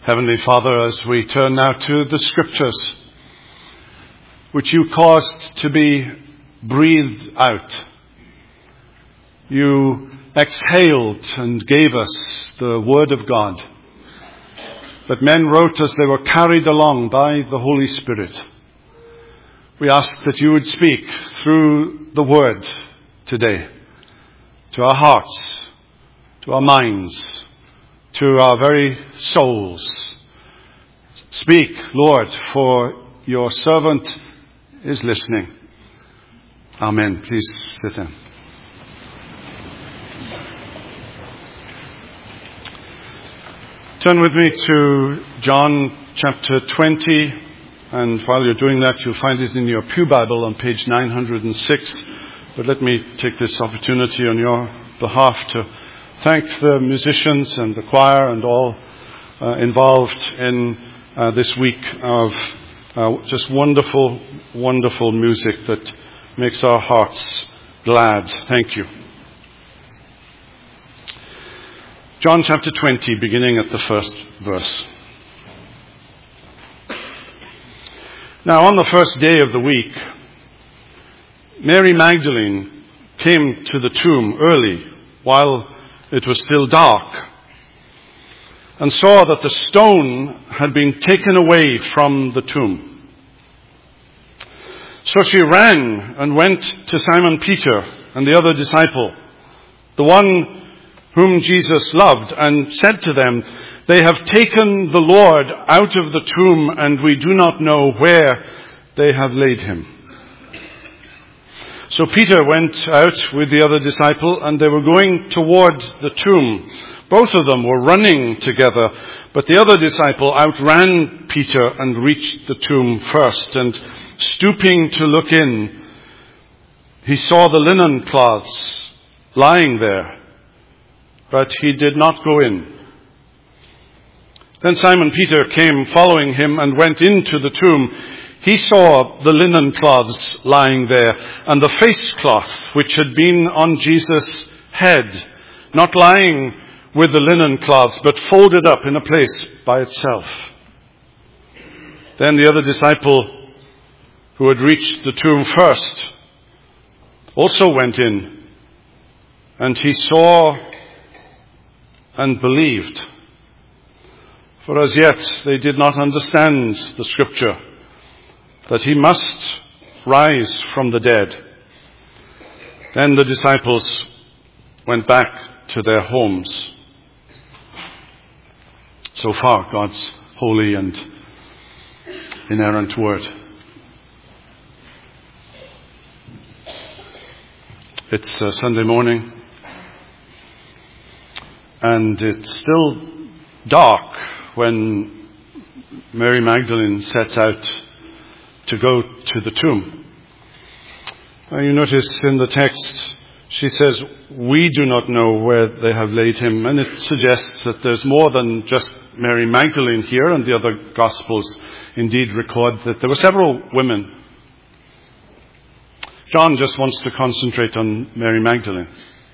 Heavenly Father, as we turn now to the Scriptures, which you caused to be breathed out, you exhaled and gave us the Word of God, that men wrote as they were carried along by the Holy Spirit. We ask that you would speak through the Word today to our hearts, to our minds, to our very souls. Speak, Lord, for your servant is listening. Amen. Please sit down. Turn with me to John chapter 20, and while you're doing that, you'll find it in your Pew Bible on page 906. But let me take this opportunity on your behalf to thank the musicians and the choir and all involved in this week of just wonderful, wonderful music that makes our hearts glad. Thank you. John chapter 20, beginning at the first verse. Now, on the first day of the week, Mary Magdalene came to the tomb early, while it was still dark, and saw that the stone had been taken away from the tomb. So she ran and went to Simon Peter and the other disciple, the one whom Jesus loved, and said to them, "They have taken the Lord out of the tomb, and we do not know where they have laid him." So Peter went out with the other disciple, and they were going toward the tomb. Both of them were running together, but the other disciple outran Peter and reached the tomb first, and stooping to look in, he saw the linen cloths lying there, but he did not go in. Then Simon Peter came following him and went into the tomb. He saw the linen cloths lying there, and the face cloth which had been on Jesus' head, not lying with the linen cloths, but folded up in a place by itself. Then the other disciple, who had reached the tomb first, also went in, and he saw and believed. For as yet they did not understand the scripture, that he must rise from the dead. Then the disciples went back to their homes. So far, God's holy and inerrant word. It's Sunday morning, and it's still dark when Mary Magdalene sets out to go to the tomb. You notice in the text, she says, "We do not know where they have laid him," and it suggests that there's more than just Mary Magdalene here, and the other Gospels indeed record that there were several women. John just wants to concentrate on Mary Magdalene.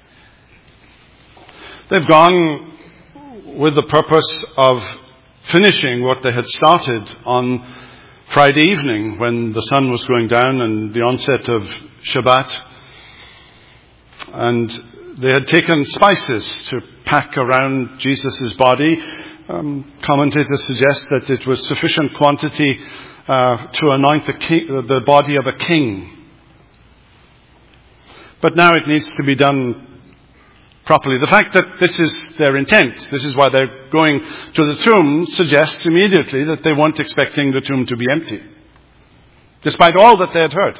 They've gone with the purpose of finishing what they had started on Friday evening when the sun was going down and the onset of Shabbat. And they had taken spices to pack around Jesus' body. Commentators suggest that it was sufficient quantity to anoint the body of a king. But now it needs to be done properly. The fact that this is their intent, this is why they're going to the tomb, suggests immediately that they weren't expecting the tomb to be empty, despite all that they had heard.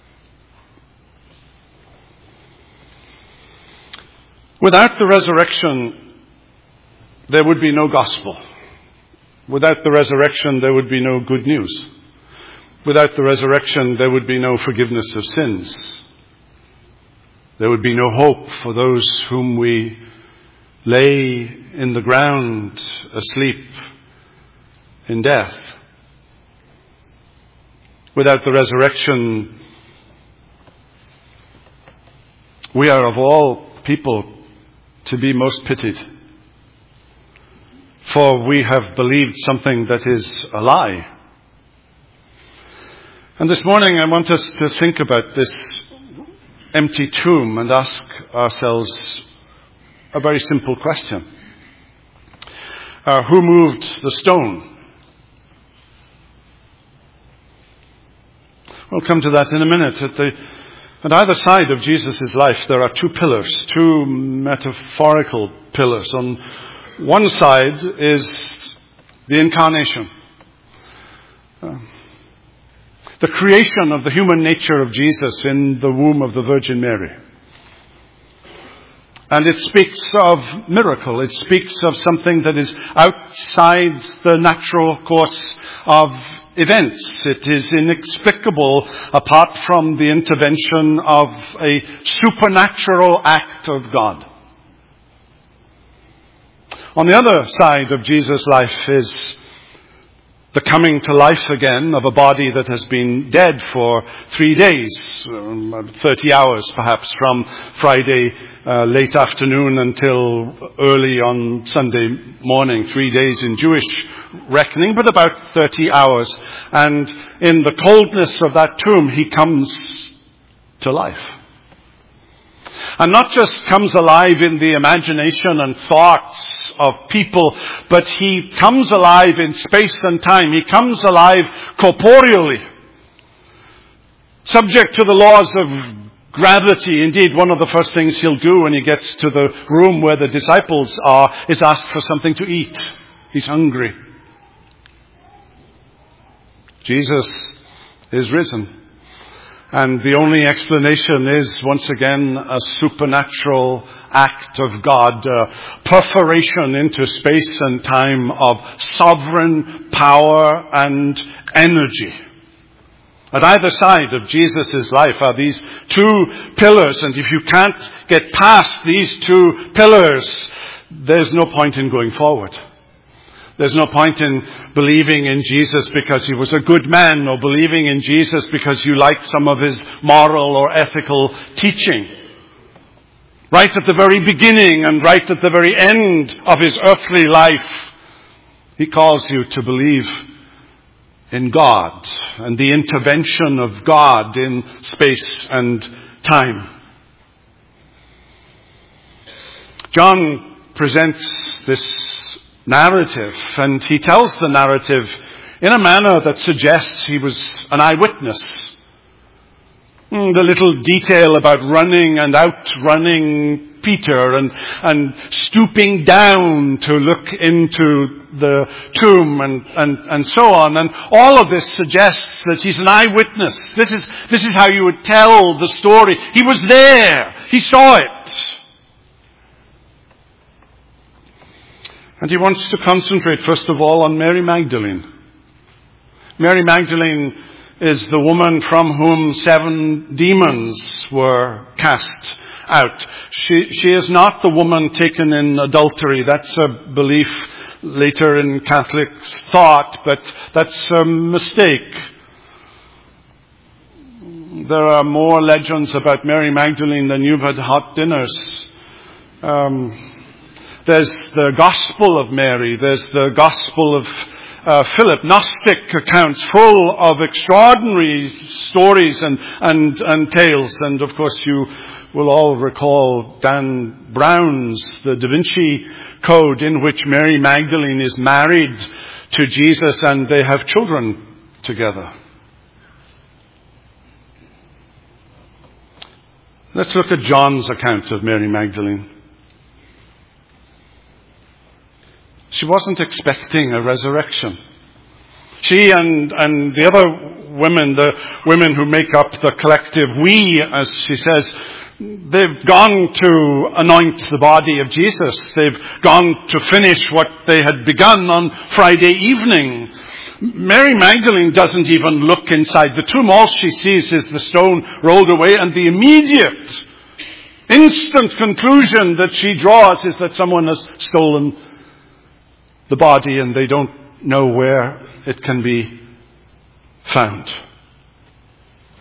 Without the resurrection, there would be no gospel. Without the resurrection, there would be no good news. Without the resurrection, there would be no forgiveness of sins. There would be no hope for those whom we lay in the ground asleep in death. Without the resurrection, we are of all people to be most pitied. for we have believed something that is a lie. And this morning I want us to think about this empty tomb and ask ourselves a very simple question. Who moved the stone? We'll come to that in a minute. At either side of Jesus' life there are two pillars, two metaphorical pillars. On one side is the incarnation. The creation of the human nature of Jesus in the womb of the Virgin Mary. And it speaks of miracle. It speaks of something that is outside the natural course of events. It is inexplicable apart from the intervention of a supernatural act of God. On the other side of Jesus' life is the coming to life again of a body that has been dead for 3 days, 30 hours perhaps, from Friday late afternoon until early on Sunday morning, 3 days in Jewish reckoning, but about 30 hours. And in the coldness of that tomb, he comes to life. And not just comes alive in the imagination and thoughts of people, but he comes alive in space and time. He comes alive corporeally, subject to the laws of gravity. Indeed, one of the first things he'll do when he gets to the room where the disciples are is ask for something to eat. He's hungry. Jesus is risen. And the only explanation is, once again, a supernatural act of God, perforation into space and time of sovereign power and energy. At either side of Jesus' life are these two pillars, and if you can't get past these two pillars, there's no point in going forward. There's no point in believing in Jesus because he was a good man, or believing in Jesus because you like some of his moral or ethical teaching. Right at the very beginning and right at the very end of his earthly life, he calls you to believe in God and the intervention of God in space and time. John presents this narrative, and he tells the narrative in a manner that suggests he was an eyewitness. The little detail about running and outrunning Peter and stooping down to look into the tomb and so on. And all of this suggests that he's an eyewitness. This is how you would tell the story. He was there. He saw it. And he wants to concentrate, first of all, on Mary Magdalene. Mary Magdalene is the woman from whom 7 demons were cast out. She is not the woman taken in adultery. That's a belief later in Catholic thought, but that's a mistake. There are more legends about Mary Magdalene than you've had hot dinners. There's the Gospel of Mary. There's the Gospel of Philip. Gnostic accounts full of extraordinary stories and tales. And of course you will all recall Dan Brown's The Da Vinci Code, in which Mary Magdalene is married to Jesus and they have children together. Let's look at John's account of Mary Magdalene. She wasn't expecting a resurrection. She and the other women, the women who make up the collective we, as she says, they've gone to anoint the body of Jesus. They've gone to finish what they had begun on Friday evening. Mary Magdalene doesn't even look inside the tomb. All she sees is the stone rolled away, and the immediate, instant conclusion that she draws is that someone has stolen the body and they don't know where it can be found.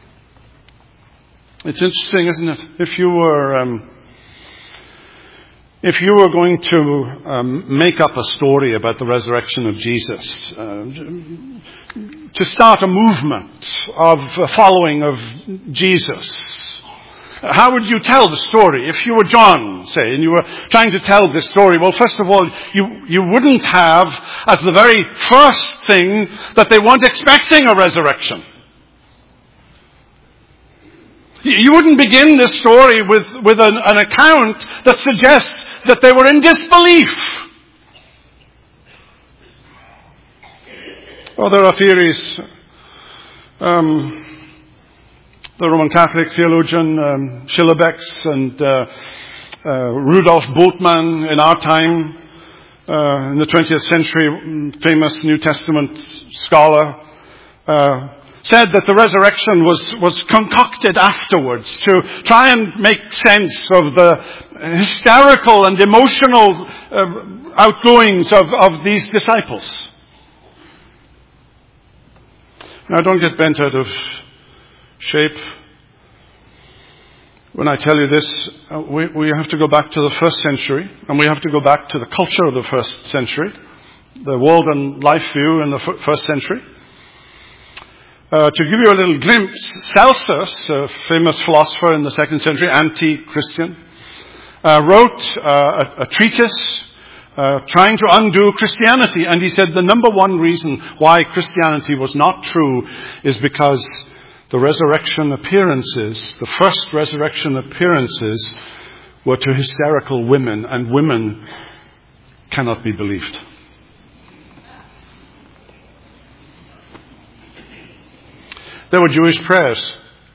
It's interesting, isn't it? If you were If you were going to make up a story about the resurrection of Jesus, to start a movement of following of Jesus, how would you tell the story? If you were John, say, and you were trying to tell this story, well, first of all, you wouldn't have as the very first thing that they weren't expecting a resurrection. You wouldn't begin this story with an account that suggests that they were in disbelief. Well, there are theories. The Roman Catholic theologian Schillebeeckx and Rudolf Bultmann in our time, in the 20th century, famous New Testament scholar, said that the resurrection was concocted afterwards to try and make sense of the hysterical and emotional outgoings of these disciples. Now, don't get bent out of shape when I tell you this. We have to go back to the first century, and we have to go back to the culture of the first century, the world and life view in the first century. To give you a little glimpse, Celsus, a famous philosopher in the second century, anti-Christian, wrote a treatise trying to undo Christianity. And he said the number one reason why Christianity was not true is because the resurrection appearances, the first resurrection appearances, were to hysterical women, and women cannot be believed. There were Jewish prayers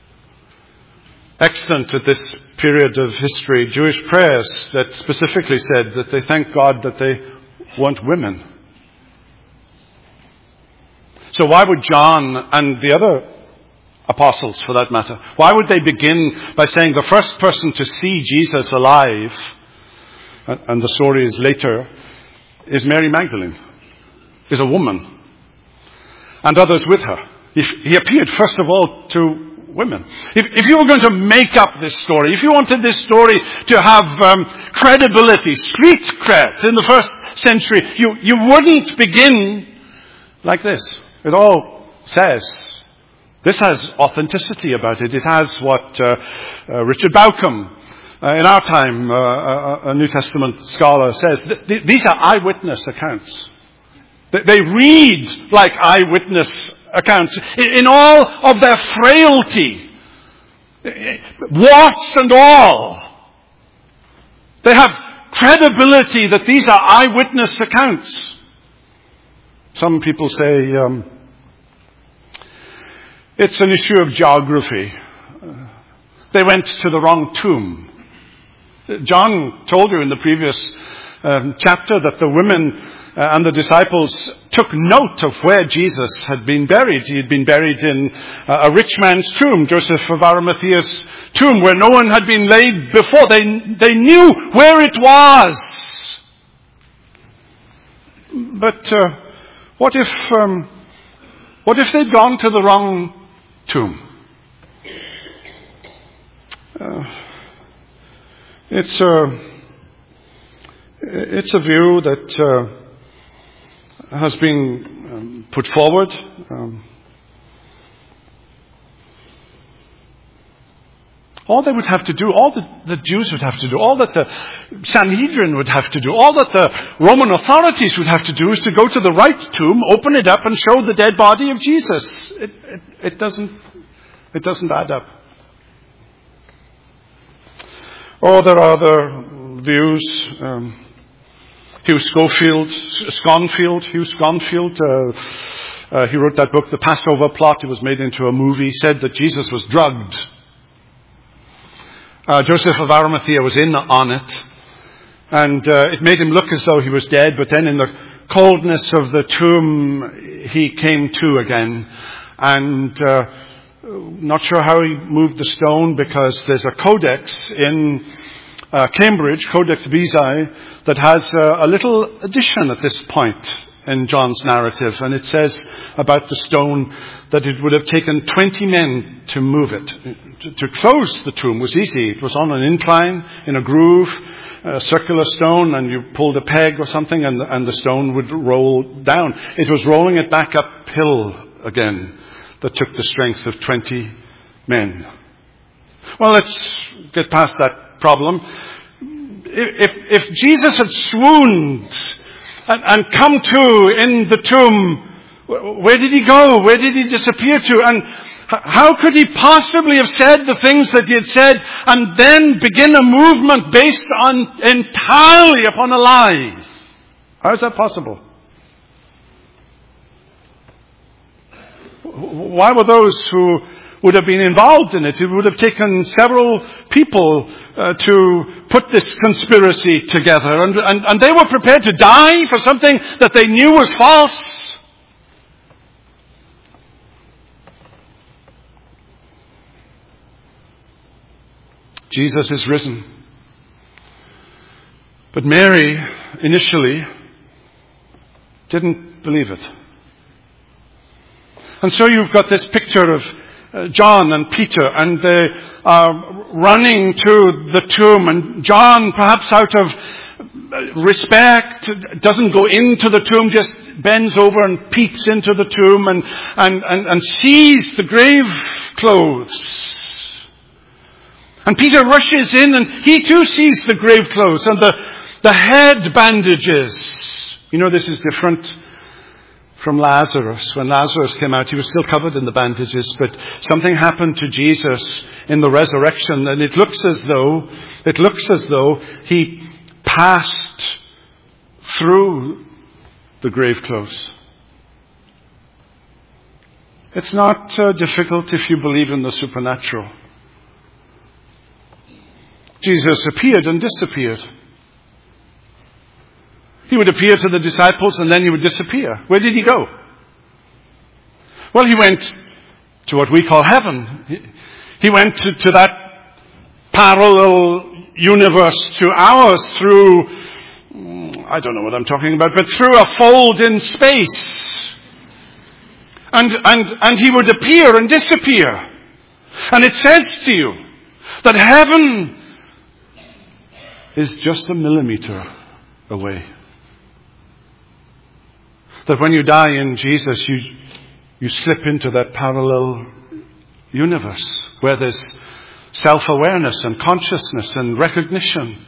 extant at this period of history, Jewish prayers that specifically said that they thank God that they weren't women. So why would John and the other apostles, for that matter, why would they begin by saying the first person to see Jesus alive, and the story is later, is Mary Magdalene, is a woman, and others with her. He appeared, first of all, to women. If you were going to make up this story, if you wanted this story to have credibility, street cred in the first century, you wouldn't begin like this. It all says, this has authenticity about it. It has what Richard Bauckham, in our time, a New Testament scholar, says. These are eyewitness accounts. They read like eyewitness accounts in all of their frailty, warts and all. They have credibility that these are eyewitness accounts. Some people say it's an issue of geography. They went to the wrong tomb. John told you in the previous chapter that the women and the disciples took note of where Jesus had been buried. He had been buried in a rich man's tomb, Joseph of Arimathea's tomb, where no one had been laid before. They knew where it was. But what if they'd gone to the wrong tomb? It's a view that has been put forward. All they would have to do, all that the Jews would have to do, all that the Sanhedrin would have to do, all that the Roman authorities would have to do is to go to the right tomb, open it up, and show the dead body of Jesus. It doesn't add up. Or there are other views. Hugh Sconfield, he wrote that book, The Passover Plot. It was made into a movie. Said that Jesus was drugged. Joseph of Arimathea was in on it. And it made him look as though he was dead. But then in the coldness of the tomb, he came to again. And not sure how he moved the stone, because there's a codex in Cambridge, Codex Bezae, that has a little addition at this point in John's narrative, and it says about the stone that it would have taken 20 men to move it. To close the tomb was easy. It was on an incline, in a groove, a circular stone, and you pulled a peg or something, and the stone would roll down. It was rolling it back uphill again that took the strength of 20 men. Well, let's get past that problem. If Jesus had swooned and come to in the tomb, where did he go? Where did he disappear to? And how could he possibly have said the things that he had said and then begin a movement based on entirely upon a lie? How is that possible? Why were those who would have been involved in it? It would have taken several people to put this conspiracy together. And they were prepared to die for something that they knew was false. Jesus is risen. But Mary, initially, didn't believe it. And so you've got this picture of John and Peter, and they are running to the tomb, and John, perhaps out of respect, doesn't go into the tomb, just bends over and peeps into the tomb and sees the grave clothes. And Peter rushes in, and he too sees the grave clothes and the head bandages. You know, this is different from Lazarus. When Lazarus came out, he was still covered in the bandages, but something happened to Jesus in the resurrection, and it looks as though he passed through the grave clothes. It's not difficult if you believe in the supernatural. Jesus appeared and disappeared. He would appear to the disciples and then he would disappear. Where did he go? Well, he went to what we call heaven. He went to that parallel universe to ours through, I don't know what I'm talking about, but through a fold in space. And he would appear and disappear. And it says to you that heaven is just a millimeter away. That when you die in Jesus, you slip into that parallel universe where there's self-awareness and consciousness and recognition.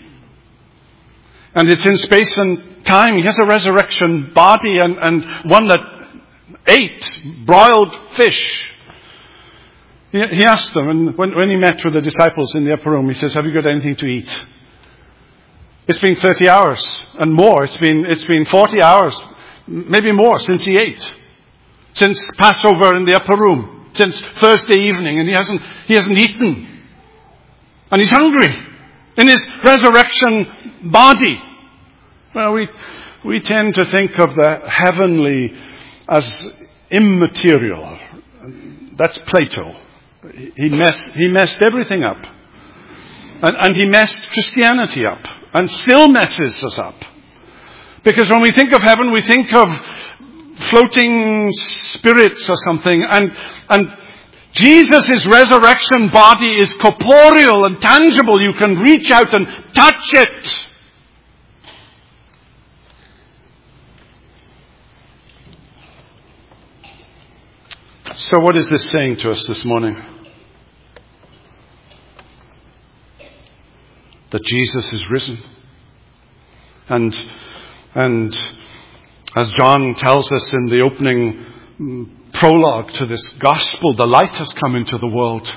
And it's in space and time. He has a resurrection body and one that ate broiled fish. He asked them, and when he met with the disciples in the upper room, he says, "Have you got anything to eat?" It's been 30 hours and more. It's been 40 hours. Maybe more since he ate. Since Passover in the upper room. Since Thursday evening, and he hasn't eaten. And he's hungry in his resurrection body. Well, we tend to think of the heavenly as immaterial. That's Plato. He messed everything up. And he messed Christianity up. And still messes us up. Because when we think of heaven, we think of floating spirits or something. And Jesus' resurrection body is corporeal and tangible. You can reach out and touch it. So what is this saying to us this morning? That Jesus is risen. And as John tells us in the opening prologue to this gospel, the light has come into the world.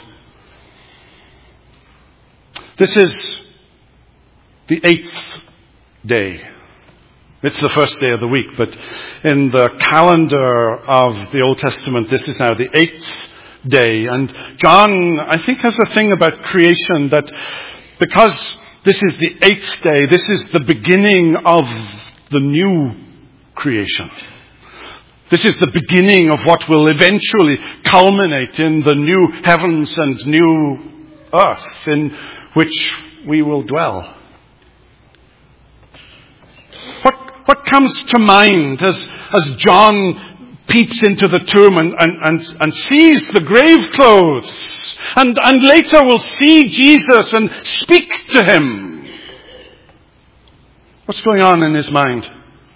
This is the 8th day. It's the first day of the week, but in the calendar of the Old Testament, this is now the 8th day. And John, I think, has a thing about creation that because this is the 8th day, this is the beginning of the new creation. This is the beginning of what will eventually culminate in the new heavens and new earth in which we will dwell. What comes to mind as John peeps into the tomb and sees the grave clothes, and later will see Jesus and speak to him? What's going on in his mind?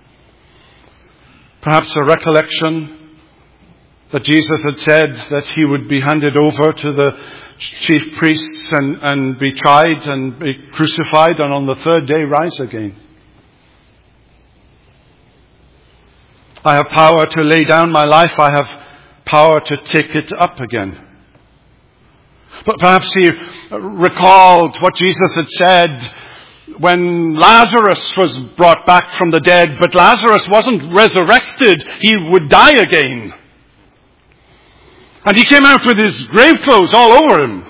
Perhaps a recollection that Jesus had said that he would be handed over to the chief priests and be tried and be crucified and on the third day rise again. I have power to lay down my life. I have power to take it up again. But perhaps he recalled what Jesus had said when Lazarus was brought back from the dead, but Lazarus wasn't resurrected. He would die again. And he came out with his grave clothes all over him.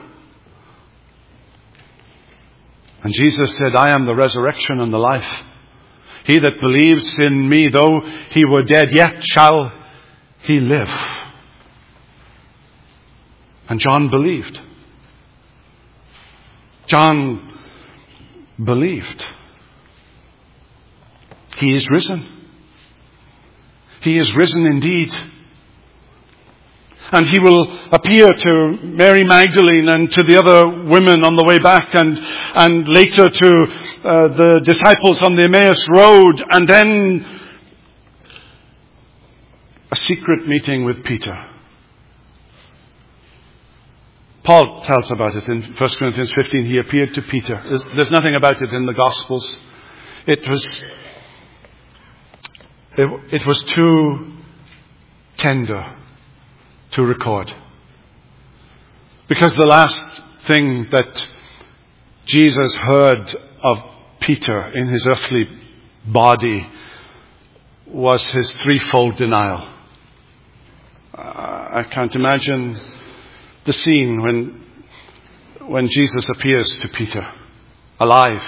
And Jesus said, I am the resurrection and the life. He that believes in me, though he were dead, yet shall he live. And John believed. John believed. He is risen. He is risen indeed. And he will appear to Mary Magdalene and to the other women on the way back, and later to the disciples on the Emmaus Road, and then a secret meeting with Peter. Paul tells about it in 1 Corinthians 15. He appeared to Peter. There's nothing about it in the Gospels. It was too tender to record. Because the last thing that Jesus heard of Peter in his earthly body was his threefold denial. I can't imagine the scene when Jesus appears to Peter alive.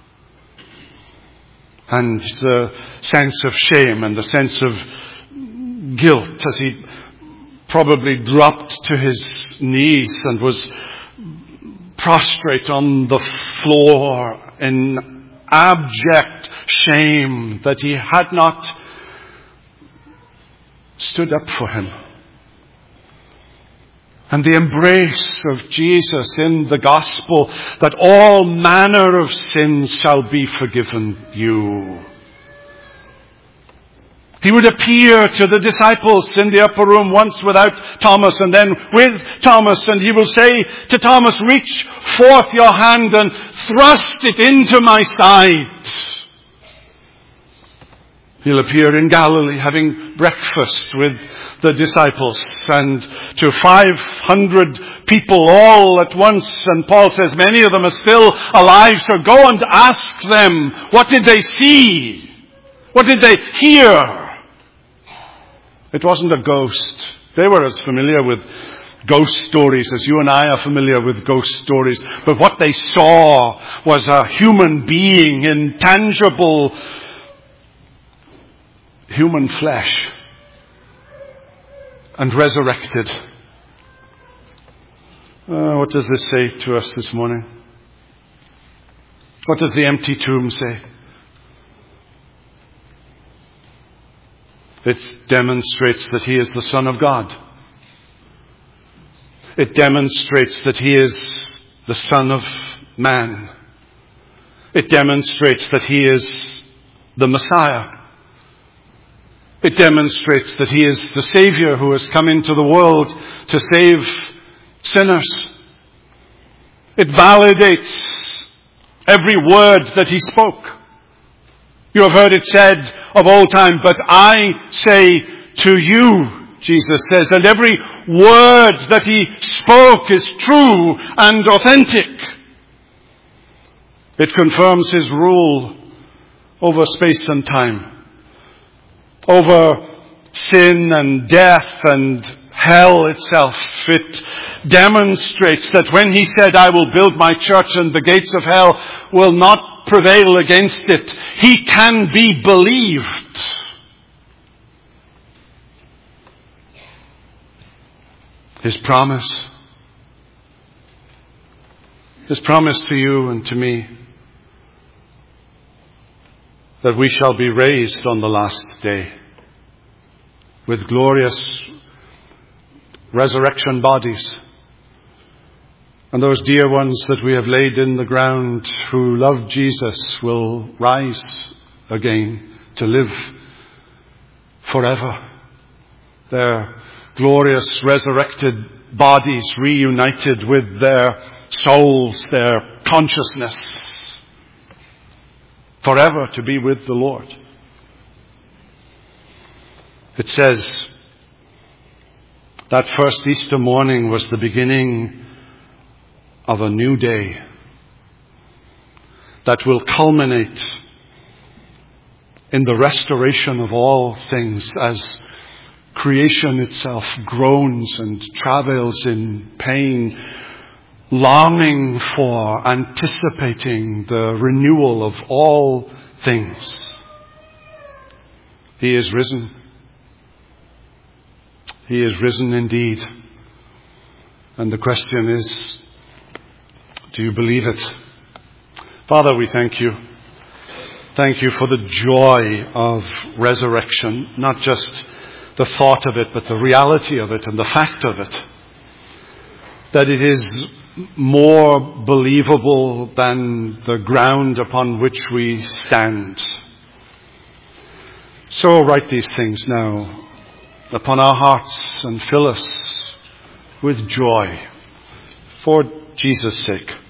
And the sense of shame and the sense of guilt as he probably dropped to his knees and was prostrate on the floor in abject shame that he had not stood up for him. And the embrace of Jesus in the gospel, that all manner of sins shall be forgiven you. He would appear to the disciples in the upper room once without Thomas and then with Thomas, and he will say to Thomas, reach forth your hand and thrust it into my side. He'll appear in Galilee having breakfast with the disciples and to 500 people all at once. And Paul says many of them are still alive, so go and ask them, what did they see? What did they hear? It wasn't a ghost. They were as familiar with ghost stories as you and I are familiar with ghost stories. But what they saw was a human being in tangible human flesh and resurrected. What does this say to us this morning? What does the empty tomb say? It demonstrates that he is the Son of God. It demonstrates that he is the Son of Man. It demonstrates that he is the Messiah. It demonstrates that he is the Savior who has come into the world to save sinners. It validates every word that he spoke. You have heard it said of old time, but I say to you, Jesus says, and every word that he spoke is true and authentic. It confirms his rule over space and time, over sin and death and hell itself. It demonstrates that when he said, I will build my church and the gates of hell will not prevail against it, he can be believed. His promise to you and to me, that we shall be raised on the last day with glorious resurrection bodies. And those dear ones that we have laid in the ground who love Jesus will rise again to live forever. Their glorious resurrected bodies reunited with their souls, their consciousness, forever to be with the Lord. It says that first Easter morning was the beginning of a new day that will culminate in the restoration of all things as creation itself groans and travails in pain, longing for, anticipating the renewal of all things. He is risen. He is risen indeed. And the question is, do you believe it? Father, we thank you. Thank you for the joy of resurrection, not just the thought of it, but the reality of it and the fact of it. That it is more believable than the ground upon which we stand. So write these things now upon our hearts and fill us with joy for Jesus' sake.